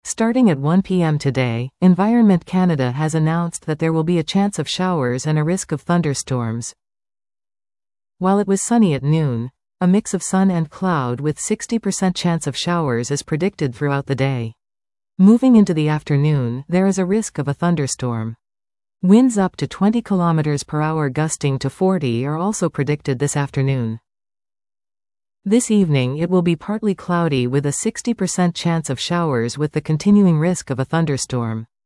Starting at 1 p.m. today, Environment Canada has announced that there will be a chance of showers and a risk of thunderstorms. While it was sunny at noon, a mix of sun and cloud with 60% chance of showers is predicted throughout the day. Moving into the afternoon, there is a risk of a thunderstorm. Winds up to 20 km per hour gusting to 40 are also predicted this afternoon. This evening it will be partly cloudy with a 60% chance of showers with the continuing risk of a thunderstorm.